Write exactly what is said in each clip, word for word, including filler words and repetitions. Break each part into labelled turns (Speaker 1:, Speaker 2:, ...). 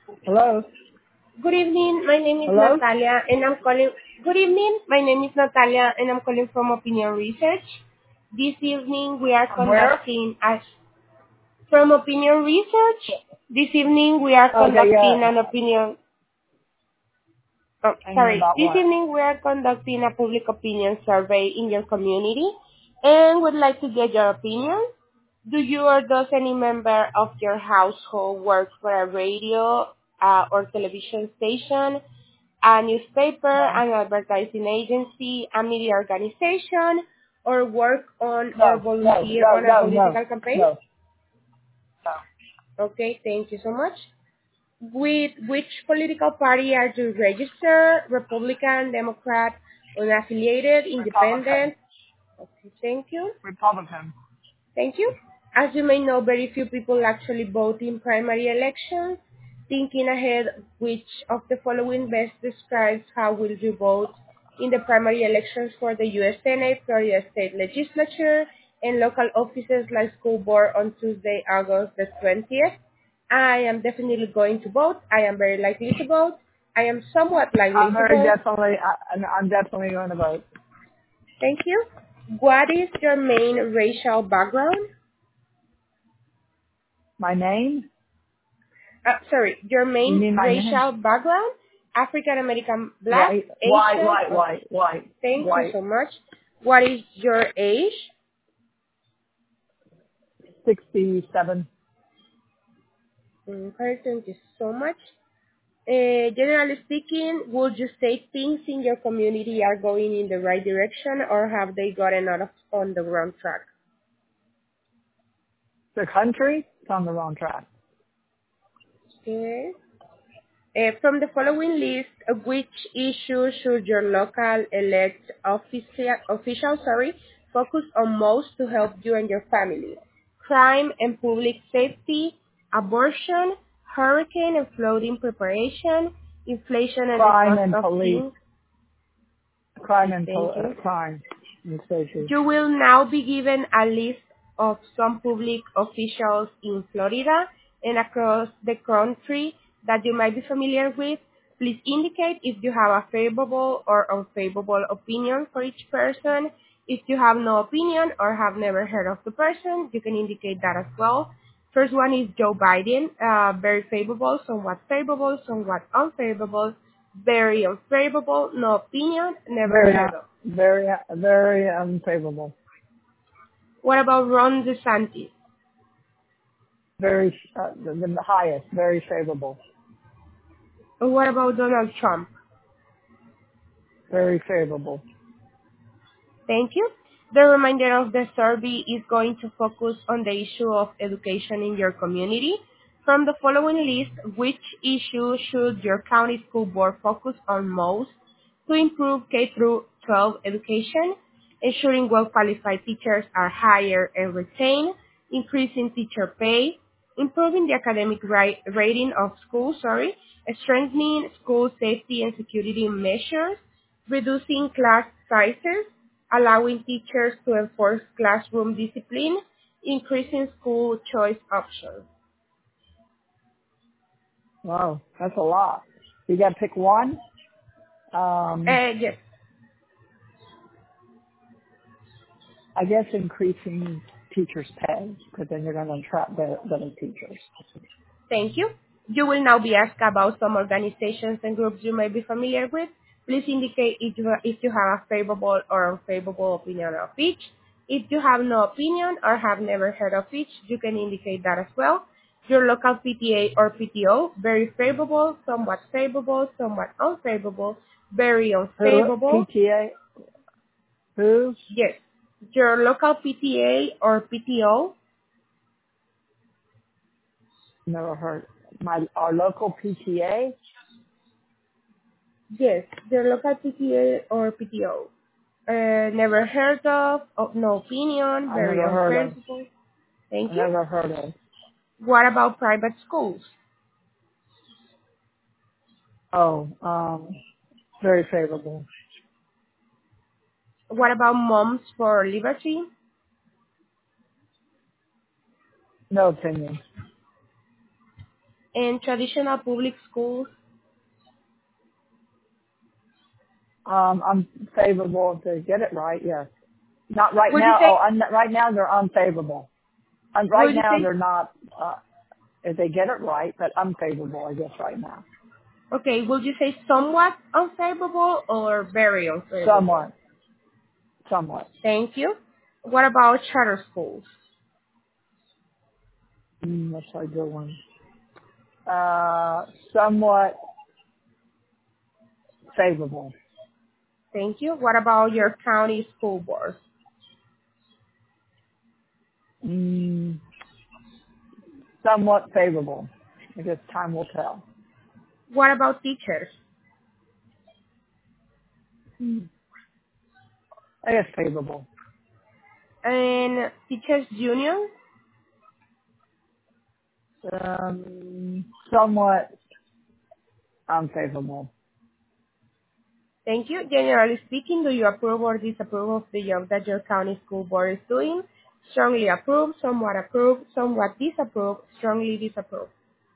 Speaker 1: Hello?
Speaker 2: Good evening. My name is
Speaker 1: Hello?
Speaker 2: Natalia, and I'm calling. Good evening. My name is Natalia, and I'm calling from Opinion Research. This evening, we are
Speaker 1: From where?
Speaker 2: conducting a from Opinion Research. This evening, we are
Speaker 1: Okay,
Speaker 2: conducting
Speaker 1: yeah.
Speaker 2: an opinion. Oh,
Speaker 1: Opinion
Speaker 2: sorry.
Speaker 1: about
Speaker 2: This
Speaker 1: what?
Speaker 2: evening, we are conducting a public opinion survey in your community, and would like to get your opinion. Do you or does any member of your household work for a radio uh, or television station, a newspaper,
Speaker 1: No.
Speaker 2: an advertising agency, a media organization, or work on or
Speaker 1: No, no,
Speaker 2: volunteer
Speaker 1: no,
Speaker 2: on a
Speaker 1: no, no,
Speaker 2: political campaign?
Speaker 1: no. No.
Speaker 2: Okay, thank you so much. With which political party are you registered? Republican, Democrat, unaffiliated,
Speaker 1: Republican.
Speaker 2: independent? Okay, thank you.
Speaker 1: Republican.
Speaker 2: Thank you. As you may know, very few people actually vote in primary elections. Thinking ahead, which of the following best describes how will you vote in the primary elections for the U S Senate, Florida State Legislature, and local offices like school board on Tuesday, August the twentieth? I am definitely going to vote. I am very likely to vote. I am somewhat likely
Speaker 1: I'm
Speaker 2: to
Speaker 1: very
Speaker 2: vote.
Speaker 1: definitely, I, I'm I'm definitely going to vote.
Speaker 2: Thank you. What is your main racial background?
Speaker 1: My name?
Speaker 2: Uh, sorry, your
Speaker 1: You
Speaker 2: main
Speaker 1: mean my name?
Speaker 2: racial background? African American, Black,
Speaker 1: White, white,
Speaker 2: Asian?
Speaker 1: white,
Speaker 2: Okay,
Speaker 1: white, white,
Speaker 2: thank you
Speaker 1: white.
Speaker 2: so much. What is your age?
Speaker 1: sixty-seven.
Speaker 2: Okay, thank you so much. Uh, generally speaking, would you say things in your community are going in the right direction, or have they gotten out of on the wrong track?
Speaker 1: The country? It's on the wrong track.
Speaker 2: Okay. Uh, from the following list, uh, which issue should your local elect officia- official sorry, focus on most to help you and your family? Crime and public safety, abortion, hurricane and flooding preparation, inflation and the
Speaker 1: Crime
Speaker 2: cost
Speaker 1: and
Speaker 2: of
Speaker 1: police.
Speaker 2: things.
Speaker 1: Crime
Speaker 2: Okay,
Speaker 1: and
Speaker 2: thank
Speaker 1: pol-
Speaker 2: you.
Speaker 1: uh, crime and safety.
Speaker 2: You will now be given a list of some public officials in Florida and across the country that you might be familiar with. Please indicate if you have a favorable or unfavorable opinion for each person. If you have no opinion or have never heard of the person, you can indicate that as well. First one is Joe Biden, uh, very favorable, somewhat favorable, somewhat unfavorable, very unfavorable, no opinion, never
Speaker 1: Very,
Speaker 2: heard
Speaker 1: uh,
Speaker 2: of.
Speaker 1: very, uh, very unfavorable.
Speaker 2: What about Ron DeSantis?
Speaker 1: Very, uh, the, the highest, very favorable,
Speaker 2: What about Donald Trump?
Speaker 1: very favorable.
Speaker 2: Thank you. The remainder of the survey is going to focus on the issue of education in your community. From the following list, which issue should your county school board focus on most to improve K through twelve education, ensuring well-qualified teachers are hired and retained, increasing teacher pay, improving the academic ri- rating of schools, sorry, strengthening school safety and security measures, reducing class sizes, allowing teachers to enforce classroom discipline, increasing school choice options.
Speaker 1: Wow, that's a lot. You got to pick one. Um,
Speaker 2: Uh, yes,
Speaker 1: I guess increasing teachers' pay, because then you're going to attract better, better teachers.
Speaker 2: thank you. You will now be asked about some organizations and groups you may be familiar with. Please indicate if you, if you have a favorable or unfavorable opinion of each. If you have no opinion or have never heard of each, you can indicate that as well. Your local P T A or P T O, very favorable, somewhat favorable, somewhat unfavorable, very
Speaker 1: Who?
Speaker 2: unfavorable.
Speaker 1: P T A? Who?
Speaker 2: Yes. Your local P T A or P T O?
Speaker 1: Never heard. My our local P T A.
Speaker 2: Yes. Your local P T A or P T O. Uh, never heard of, of, no opinion,
Speaker 1: I
Speaker 2: very
Speaker 1: never heard of.
Speaker 2: unfavorable.
Speaker 1: I
Speaker 2: Thank you.
Speaker 1: never heard of.
Speaker 2: What about private schools?
Speaker 1: Oh, um, very favorable.
Speaker 2: What about Moms for Liberty?
Speaker 1: No opinion.
Speaker 2: In traditional public schools,
Speaker 1: Um, I'm favorable to get it right. Yes. Not right
Speaker 2: would you
Speaker 1: now. Oh,
Speaker 2: say,
Speaker 1: I'm, right now they're unfavorable. And right
Speaker 2: would you
Speaker 1: now
Speaker 2: say,
Speaker 1: they're not. Uh, if they get it right, but unfavorable, I guess right now.
Speaker 2: okay, would you say somewhat unfavorable or very unfavorable?
Speaker 1: Somewhat. Somewhat.
Speaker 2: Thank you. What about charter schools?
Speaker 1: Mm, that's a good one. Uh, somewhat favorable.
Speaker 2: Thank you. What about your county school board?
Speaker 1: Mm, somewhat favorable. I guess time will tell.
Speaker 2: What about teachers?
Speaker 1: Mm, I guess favorable.
Speaker 2: And teachers union?
Speaker 1: Um, somewhat unfavorable.
Speaker 2: Thank you. Generally speaking, do you approve or disapprove of the job that your county school board is doing? Strongly approve, somewhat approve, somewhat disapprove, strongly disapprove.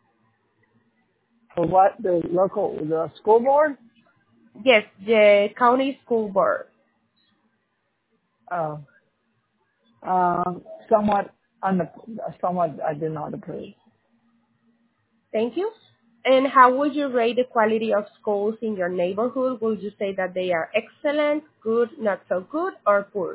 Speaker 1: For what? The local, the school board?
Speaker 2: Yes, the county school board.
Speaker 1: Oh, um, somewhat, un- somewhat I did not approve.
Speaker 2: Thank you. And how would you rate the quality of schools in your neighborhood? Would you say that they are excellent, good, not so good, or poor?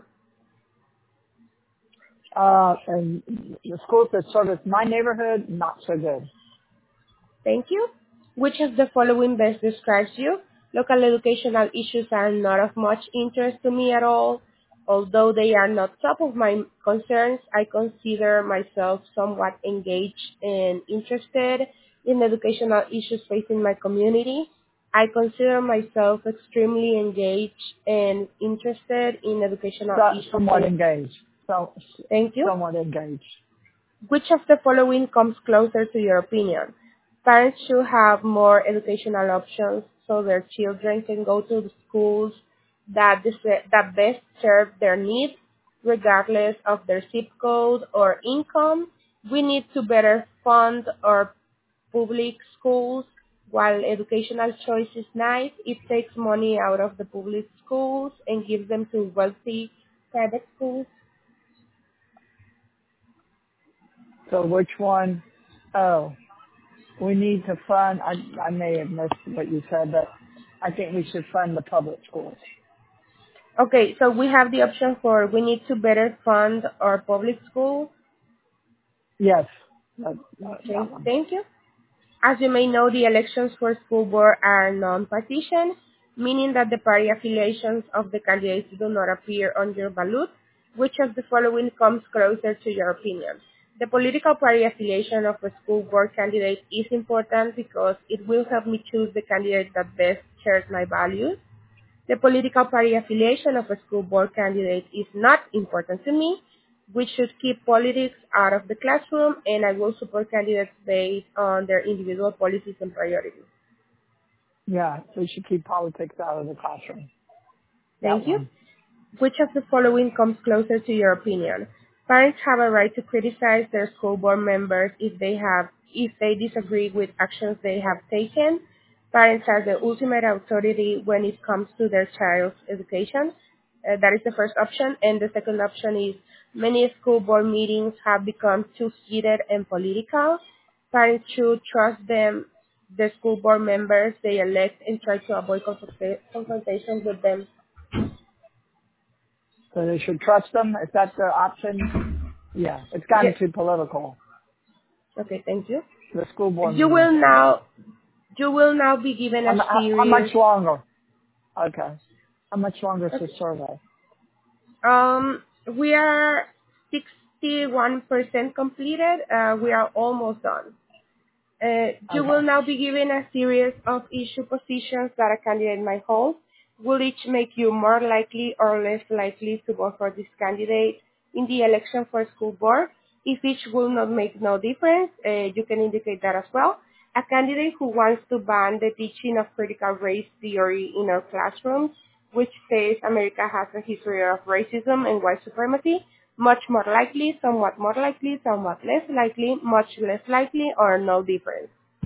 Speaker 1: Uh, and the schools that service my neighborhood, not so good.
Speaker 2: Thank you. Which of the following best describes you? Local educational issues are not of much interest to me at all. Although they are not top of my concerns, I consider myself somewhat engaged and interested in educational issues facing my community. I consider myself extremely engaged and interested in educational
Speaker 1: So,
Speaker 2: issues.
Speaker 1: somewhat
Speaker 2: Face-
Speaker 1: engaged. So,
Speaker 2: Thank you.
Speaker 1: somewhat engaged.
Speaker 2: Which of the following comes closer to your opinion? Parents should have more educational options so their children can go to the schools that, dis- that best serve their needs, regardless of their zip code or income. We need to better fund our public schools. While educational choice is nice, it takes money out of the public schools and gives them to wealthy private schools.
Speaker 1: So which one? Oh, we need to fund, I, I may have missed what you said, but I think we should fund the public schools.
Speaker 2: Okay, so we have the option for we need to better fund our public schools.
Speaker 1: Yes, that, that, that
Speaker 2: Thank,
Speaker 1: one.
Speaker 2: thank you. As you may know, the elections for school board are non-partisan, meaning that the party affiliations of the candidates do not appear on your ballot. Which of the following comes closer to your opinion? The political party affiliation of a school board candidate is important because it will help me choose the candidate that best shares my values. The political party affiliation of a school board candidate is not important to me. We should keep politics out of the classroom, and I will support candidates based on their individual policies and priorities.
Speaker 1: Yeah, we should keep politics out of the classroom. That
Speaker 2: Thank you.
Speaker 1: one.
Speaker 2: Which of the following comes closer to your opinion? Parents have a right to criticize their school board members if they have if they disagree with actions they have taken. Parents are the ultimate authority when it comes to their child's education. Uh, that is the first option. And the second option is many school board meetings have become too heated and political. Parents should trust them, the school board members they elect, and try to avoid confronta- confrontation with them.
Speaker 1: So they should trust them. Is that the option? Yeah, it's gotten
Speaker 2: Yes.
Speaker 1: too political.
Speaker 2: Okay, thank you.
Speaker 1: The school board
Speaker 2: You
Speaker 1: meetings.
Speaker 2: will now you will now be given
Speaker 1: How,
Speaker 2: a
Speaker 1: mu- how how
Speaker 2: series.
Speaker 1: much longer? Okay. How much longer is the survey?
Speaker 2: Um, we are sixty-one percent completed. Uh, we are almost done. Uh, you will
Speaker 1: Okay.
Speaker 2: now be given a series of issue positions that a candidate might hold. Will each make you more likely or less likely to vote for this candidate in the election for school board? If each will not make no difference, uh, you can indicate that as well. A candidate who wants to ban the teaching of critical race theory in our classrooms, which says America has a history of racism and white supremacy, much more likely, somewhat more likely, somewhat less likely, much less likely, or no difference.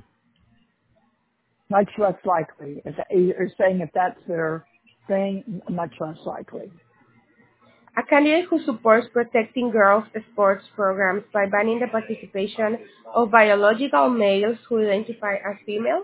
Speaker 1: Much less likely. If you're saying if that's their thing, much less likely.
Speaker 2: A candidate who supports protecting girls' sports programs by banning the participation of biological males who identify as females.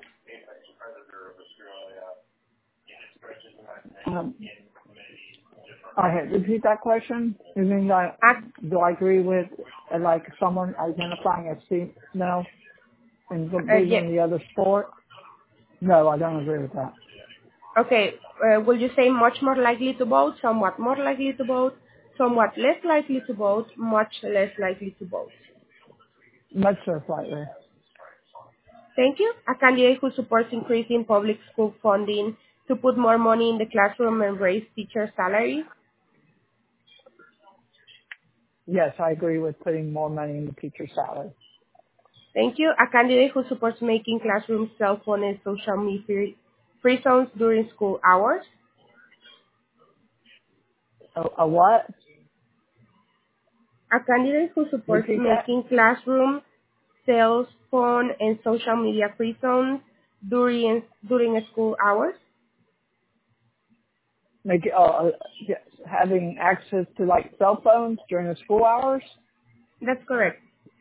Speaker 1: Um, I had repeat that question. You mean like,
Speaker 2: A,
Speaker 1: do I agree with uh, like someone identifying as female and
Speaker 2: uh, yeah,
Speaker 1: leaving the other sport? No, I don't agree with that.
Speaker 2: okay, uh, will you say much more likely to vote, somewhat more likely to vote, somewhat less likely to vote, much less likely to vote?
Speaker 1: Much less likely.
Speaker 2: Thank you. A candidate who supports increasing public school funding to put more money in the classroom and raise teacher salaries.
Speaker 1: Yes, I agree with putting more money in the teacher's salary.
Speaker 2: Thank you. A candidate who supports making classrooms cell phone and social media free free zones during school hours.
Speaker 1: A, a what?
Speaker 2: A candidate who supports
Speaker 1: Repeat that?
Speaker 2: making classroom, cell phone, and social media free zones during during school hours.
Speaker 1: Make it, uh, uh, yes, having access to like cell phones during the school hours?
Speaker 2: That's correct.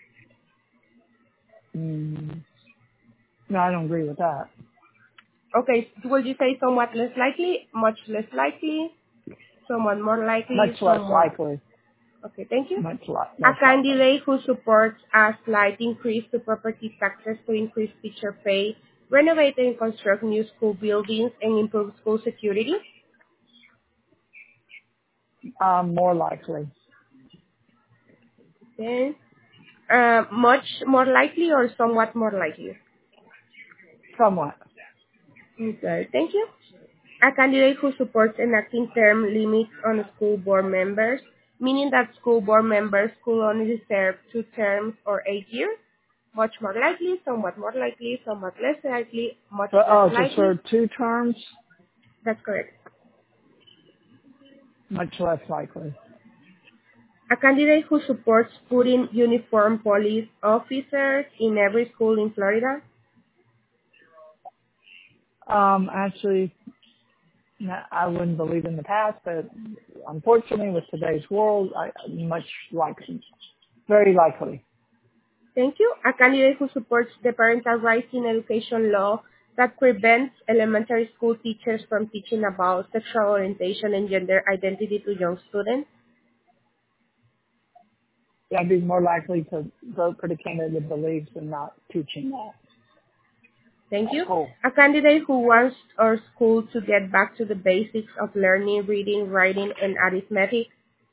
Speaker 1: Mm, no, I don't agree with that.
Speaker 2: Okay, will you say somewhat less likely, much less likely, somewhat more
Speaker 1: Much
Speaker 2: likely,
Speaker 1: less
Speaker 2: somewhat.
Speaker 1: likely.
Speaker 2: Okay, thank you.
Speaker 1: Much li-
Speaker 2: A
Speaker 1: less likely.
Speaker 2: candidate who supports a slight increase to property taxes to increase teacher pay, renovate and construct new school buildings, and improve school security.
Speaker 1: Um, more likely.
Speaker 2: Okay. Uh, much more likely or somewhat more likely?
Speaker 1: Somewhat.
Speaker 2: Okay, thank you. A candidate who supports enacting term limits on school board members, meaning that school board members could only serve two terms or eight years. Much more likely, somewhat more likely, somewhat less likely, much
Speaker 1: But,
Speaker 2: less
Speaker 1: oh, to
Speaker 2: likely.
Speaker 1: serve two terms?
Speaker 2: That's correct.
Speaker 1: Much less likely.
Speaker 2: A candidate who supports putting uniformed police officers in every school in Florida.
Speaker 1: Um, actually, no, I wouldn't believe in the past, but unfortunately with today's world, I, much likely. Very likely.
Speaker 2: Thank you. A candidate who supports the parental rights in education law that prevents elementary school teachers from teaching about sexual orientation and gender identity to young students.
Speaker 1: Yeah, I'd be more likely to vote for the candidate that believes in not teaching that.
Speaker 2: Thank you.
Speaker 1: Oh,
Speaker 2: A candidate who wants our school to get back to the basics of learning, reading, writing, and arithmetic.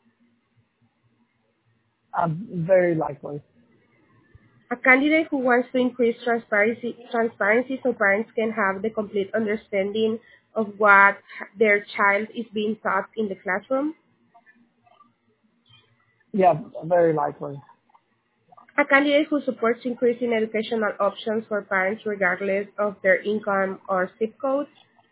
Speaker 1: um, very likely.
Speaker 2: A candidate who wants to increase transparency, transparency so parents can have the complete understanding of what their child is being taught in the classroom.
Speaker 1: Yeah, very likely.
Speaker 2: A candidate who supports increasing educational options for parents regardless of their income or zip code.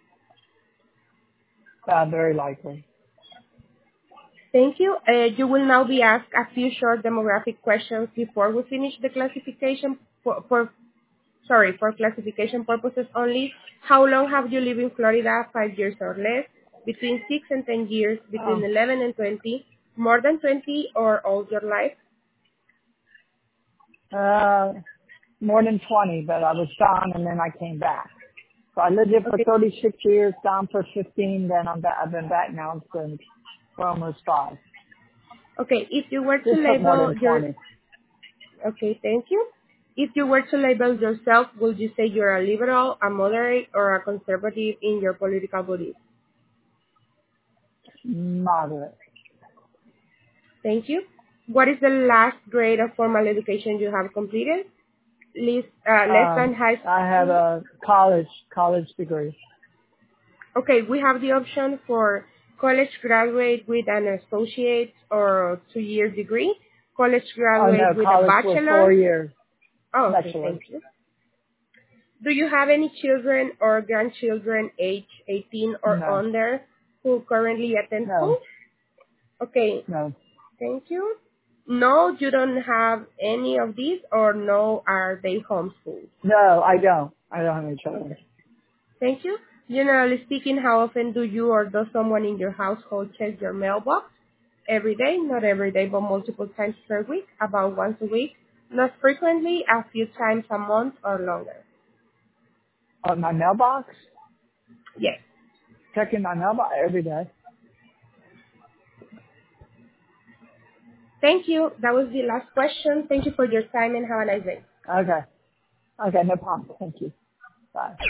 Speaker 1: Uh, very likely.
Speaker 2: Thank you. Uh, you will now be asked a few short demographic questions before we finish the classification for, for sorry, for classification purposes only. How long have you lived in Florida? Five years or less? Between six and ten years? Between
Speaker 1: Um,
Speaker 2: eleven and twenty? More than twenty or all your life?
Speaker 1: uh, more than twenty, but I was gone and then I came back. So I lived here for
Speaker 2: Okay.
Speaker 1: thirty-six years, gone for fifteen, then I'm back, I've been back now since for almost five.
Speaker 2: Okay. If you were to
Speaker 1: Just put more
Speaker 2: label
Speaker 1: than
Speaker 2: your
Speaker 1: twenty.
Speaker 2: okay, thank you. If you were to label yourself, would you say you're a liberal, a moderate, or a conservative in your political beliefs?
Speaker 1: Moderate.
Speaker 2: Thank you. What is the last grade of formal education you have completed? Less, uh, less
Speaker 1: Um,
Speaker 2: than high
Speaker 1: I have
Speaker 2: school?
Speaker 1: a college, college degree.
Speaker 2: Okay, we have the option for college graduate with an associate or two-year degree, college
Speaker 1: Oh
Speaker 2: graduate
Speaker 1: no,
Speaker 2: with a
Speaker 1: college for
Speaker 2: bachelor.
Speaker 1: four years,
Speaker 2: Oh, okay,
Speaker 1: bachelor's.
Speaker 2: thank you. Do you have any children or grandchildren age eighteen or
Speaker 1: No,
Speaker 2: under who currently attend
Speaker 1: no,
Speaker 2: school? Okay,
Speaker 1: no.
Speaker 2: thank you. No, you don't have any of these, or no, are they homeschooled?
Speaker 1: No, I don't. I don't have any children.
Speaker 2: Thank you. Generally speaking, how often do you or does someone in your household check your mailbox? Every day, not every day, but multiple times per week, about once a week, not frequently, a few times a month or longer.
Speaker 1: On my mailbox?
Speaker 2: Yes.
Speaker 1: Checking my mailbox every day.
Speaker 2: Thank you. That was the last question. Thank you for your time and have a nice day.
Speaker 1: Okay. Okay, no problem. Thank you. Bye.